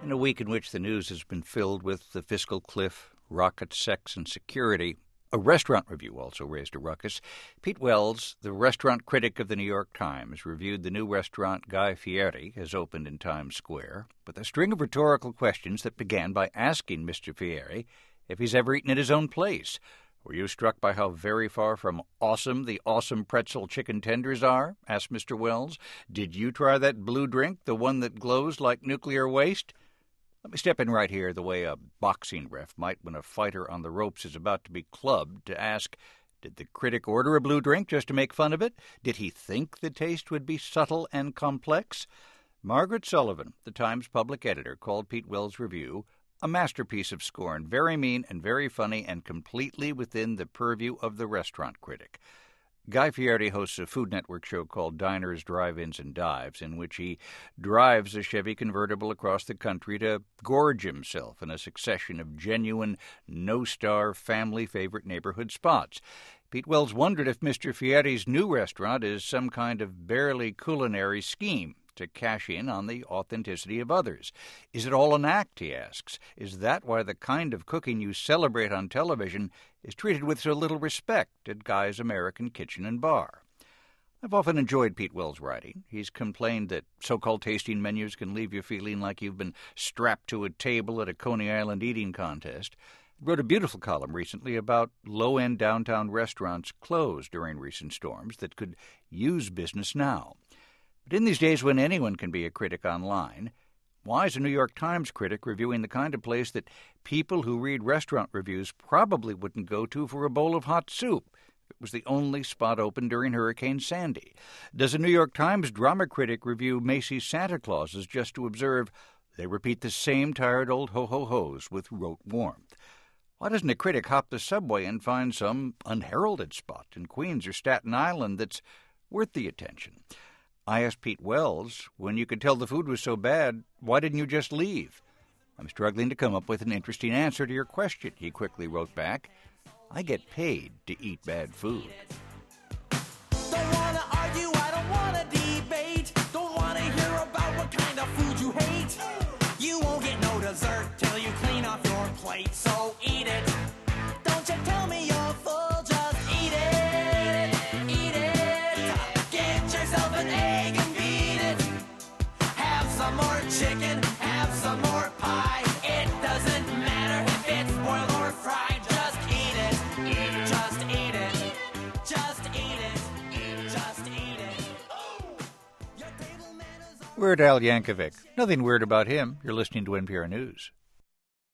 In a week in which the news has been filled with the fiscal cliff, rocket sex, and security, a restaurant review also raised a ruckus. Pete Wells, the restaurant critic of the New York Times, reviewed the new restaurant Guy Fieri has opened in Times Square with a string of rhetorical questions that began by asking Mr. Fieri if he's ever eaten at his own place. "Were you struck by how very far from awesome the awesome pretzel chicken tenders are?" asked Mr. Wells. "Did you try that blue drink, the one that glows like nuclear waste?" Let me step in right here the way a boxing ref might when a fighter on the ropes is about to be clubbed to ask, did the critic order a blue drink just to make fun of it? Did he think the taste would be subtle and complex? Margaret Sullivan, the Times public editor, called Pete Wells' review a masterpiece of scorn, very mean and very funny and completely within the purview of the restaurant critic. Guy Fieri hosts a Food Network show called Diners, Drive-Ins, and Dives, in which he drives a Chevy convertible across the country to gorge himself in a succession of genuine, no-star, family-favorite neighborhood spots. Pete Wells wondered if Mr. Fieri's new restaurant is some kind of barely culinary scheme to cash in on the authenticity of others. Is it all an act, he asks? Is that why the kind of cooking you celebrate on television is treated with so little respect at Guy's American Kitchen and Bar? I've often enjoyed Pete Wells' writing. He's complained that so-called tasting menus can leave you feeling like you've been strapped to a table at a Coney Island eating contest. He wrote a beautiful column recently about low-end downtown restaurants closed during recent storms that could use business now. But in these days when anyone can be a critic online, why is a New York Times critic reviewing the kind of place that people who read restaurant reviews probably wouldn't go to for a bowl of hot soup if it was the only spot open during Hurricane Sandy? Does a New York Times drama critic review Macy's Santa Clauses just to observe they repeat the same tired old ho-ho-hos with rote warmth? Why doesn't a critic hop the subway and find some unheralded spot in Queens or Staten Island that's worth the attention? I asked Pete Wells, when you could tell the food was so bad, why didn't you just leave? "I'm struggling to come up with an interesting answer to your question," he quickly wrote back. "I get paid to eat bad food." Don't wanna argue, I don't wanna debate. Don't wanna hear about what kind of food you hate. You won't get no dessert till you clean off your plate, so eat it. Don't you tell me you're full, just eat it. Eat it. Get yourself an egg and beat it. Have some more chicken, have some more pie. It doesn't matter if it's boiled or fried. Just eat it. Eat it. Just eat it. Just eat it. Just eat it. Your table manners are... Weird Al Yankovic. Nothing weird about him. You're listening to NPR News.